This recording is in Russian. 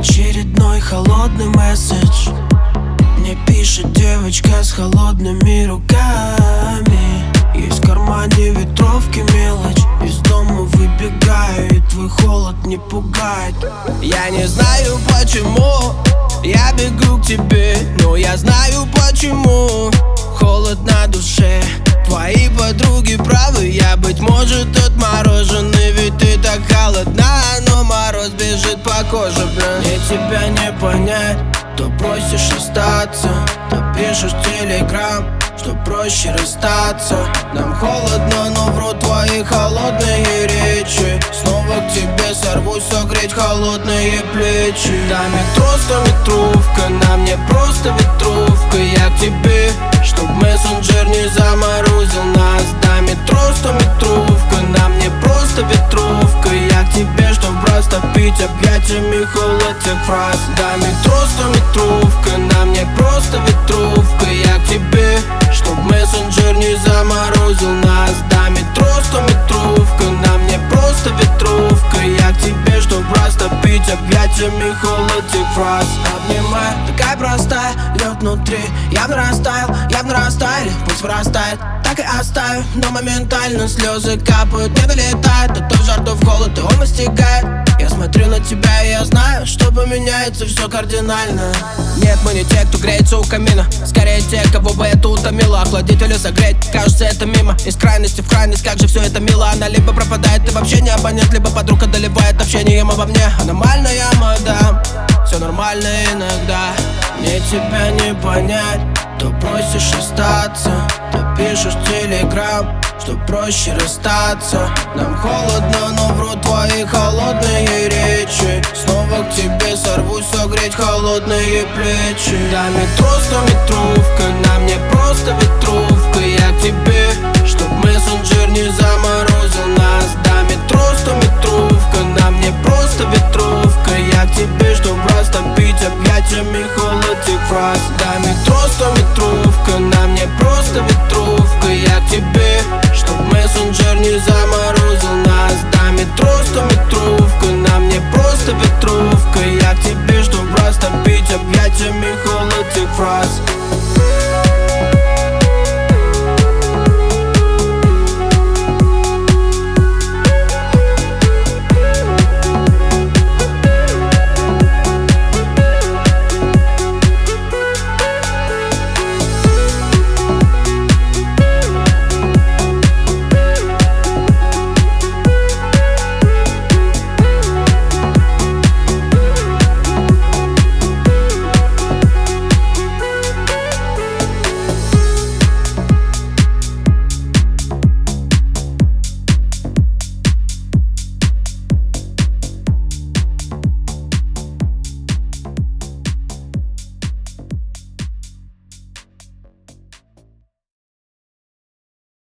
Очередной холодный месседж. Мне пишет девочка с холодными руками. Есть в кармане ветровки мелочь. Из дома выбегаю, и твой холод не пугает. Я не знаю почему я бегу к тебе, но я знаю почему. Холод на душе. Твои подруги правы, я, быть может, отмороженный. Ведь ты так холодна, но мороз бежит по коже, бля. Мне тебя не понять, то просишь остаться, то пишешь в телеграм, что проще расстаться. Нам холодно, но врут твои холодные речи. Снова к тебе сорвусь, согреть холодные плечи. Да, метро 100-метровка, на мне просто ветровка. Я к тебе, чтоб мессенджер не заморозил нас. Да, метро 100-метровка, на мне просто ветровка. Я к тебе, чтоб растопить объятиями холод тех фраз. Да, метро 100-метровка, на мне просто ветровка. Я к тебе, чтоб мессенджер не заморозил нас. Да, метро 100-метровка, на мне просто ветровка. Я к тебе, чтоб растопить объятиями холод тех фраз. Обнимай, такая простая, лед внутри. Явно растаяли, пусть вырастает. Так и оставим, но моментально слезы капают. Не долетает, то в жар, то в холод, и он настигает. Я смотрю на тебя, и я знаю, что поменяется все кардинально. Нет, мы не те, кто греется у камина. Скорее те, кого бы это утомило. Охладить или согреть, кажется, это мимо. Из крайности в крайность, как же все это мило. Она либо пропадает, и вообще не абонент, либо подруг одолевает общением обо мне. Аномальная мадам, все нормально иногда. Мне тебя не понять, то просишь остаться, то пишешь в телеграм, что проще расстаться. Нам холодно, но врут твои холодные речи. Снова к тебе сорвусь, согреть холодные плечи. Да, метро 100-метровка, на мне просто ветровка. Я к тебе, чтоб мессенджер не заморозил нас. Да, метро 100-метровка, на мне просто ветровка.